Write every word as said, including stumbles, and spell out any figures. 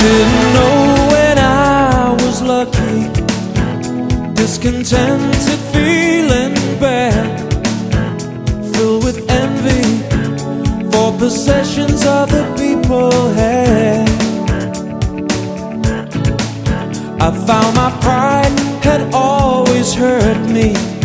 Didn't know when I was lucky, discontented, feeling bad, filled with envy for possessions other people had. I found my pride had always hurt me,